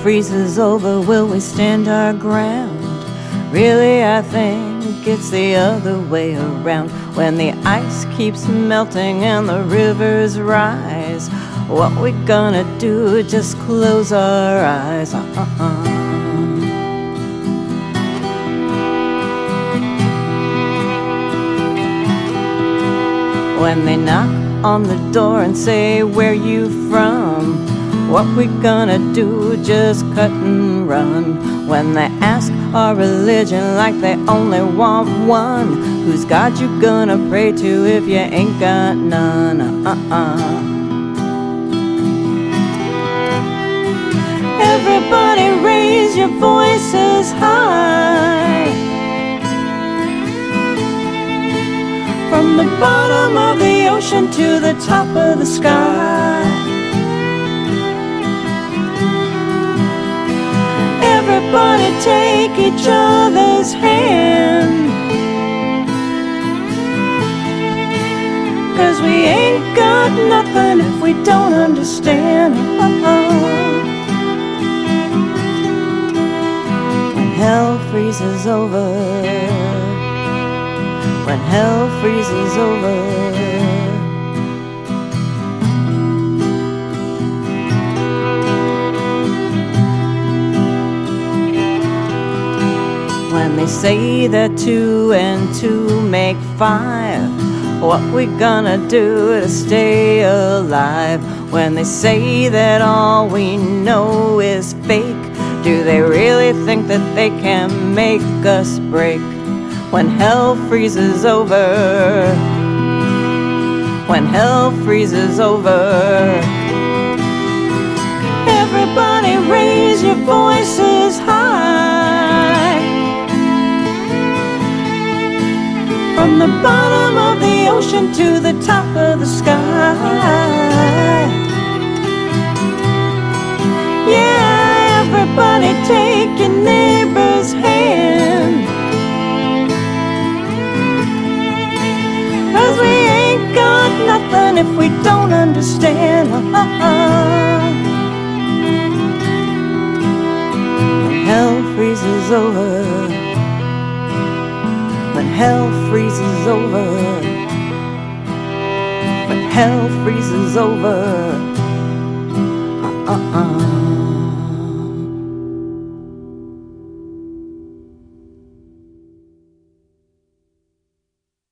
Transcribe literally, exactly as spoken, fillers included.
freezes over, will we stand our ground? Really, I think it's the other way around. When the ice keeps melting and the rivers rise, what we gonna do? Just close our eyes. Uh-uh. When they knock on the door and say, where you from? What we gonna do? Just cut and run. When they ask our religion like they only want one, whose God you gonna pray to if you ain't got none? Uh-uh. Everybody raise your voices high. From the bottom of the ocean to the top of the sky. Everybody take each other's hand, 'cause we ain't got nothing if we don't understand. Uh-oh. When hell freezes over, when hell freezes over, when they say that two and two make five, what we gonna do to stay alive? When they say that all we know is fake, do they really think that they can make us break? When hell freezes over, when hell freezes over, everybody raise your voices high. From the bottom of the ocean to the top of the sky. Yeah, everybody take your neighbor's hand, 'cause we ain't got nothing if we don't understand. Uh-uh. When hell freezes over, when hell freezes over, when hell freezes over, uh-uh.